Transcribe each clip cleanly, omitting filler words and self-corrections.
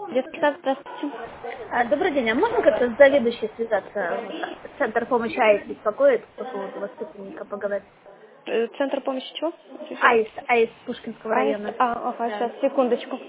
Детский сад, здравствуйте. Добрый день, а можно как-то с заведующей связаться? Центр помощи АИС беспокоит по поводу воспитанника поговорить. Центр помощи чего? Еще раз. АИС Пушкинского АИС. района. Ага, Да. сейчас, секундочку.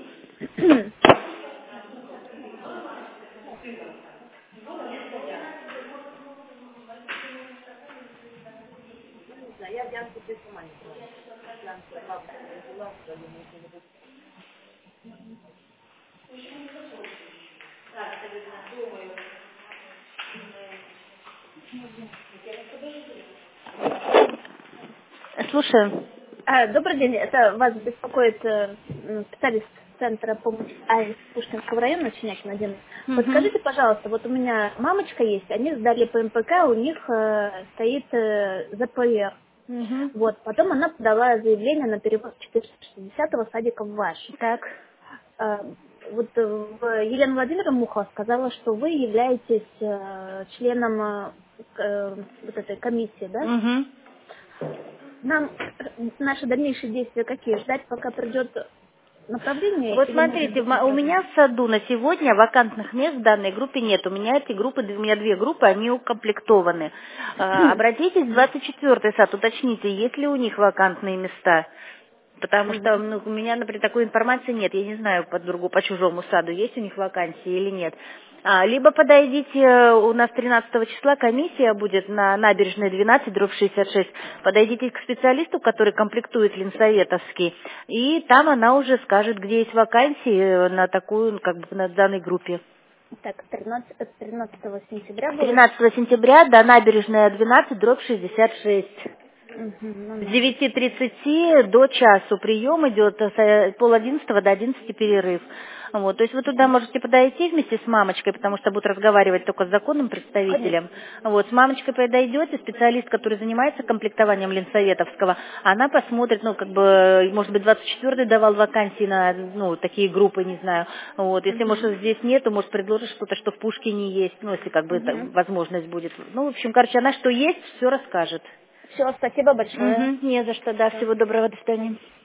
Слушаю. Добрый день, это вас беспокоит специалист Центра помощи АИС Пушкинского района, Чинякин 1. Угу. Подскажите, пожалуйста, вот у меня мамочка есть, они сдали по МПК, у них стоит ЗПР. Угу. Вот, потом она подала заявление на перевод 460-го садика в ваш. Так. Э, Вот Елена Владимировна Мухова сказала, что вы являетесь членом вот этой комиссии, да? Угу. Нам наши дальнейшие действия какие? Ждать, пока придет направление, Вот или может смотрите, быть у направление? меня в саду на сегодня вакантных мест в данной группе нет. У меня у меня две группы, они укомплектованы. Обратитесь в 24-й сад, уточните, есть ли у них вакантные места. Потому что Мгм. у меня, например, такой информации нет. Я не знаю по чужому саду, есть у них вакансии или нет. Либо подойдите, у нас 13 числа комиссия будет на набережной 12, дробь 66. Подойдите к специалисту, который комплектует Ленсоветовский, и там она уже скажет, где есть вакансии на такую, как бы на данной группе. Так, 13 сентября будет. 13 сентября до набережная 12, дробь 66. Мгм, С ну, 9:30 до часу прием идет, с пол-11 до 11 перерыв. Вот, то есть вы туда можете подойти вместе с мамочкой, потому что будут разговаривать только с законным Конечно. представителем. Вот, с мамочкой подойдете, специалист, который занимается комплектованием Ленсоветовского, она посмотрит, ну, как бы, может быть, 24-й давал вакансии на, ну, такие группы, не знаю. Вот, если, Мгм. может, здесь нету, может, предложит что-то, что в Пушкине есть, ну, если, как бы, это Мгм. возможность будет. Ну, в общем, короче, она что есть, все расскажет. Все, спасибо большое. Угу, не за что, да, Всё. всего доброго, до свидания.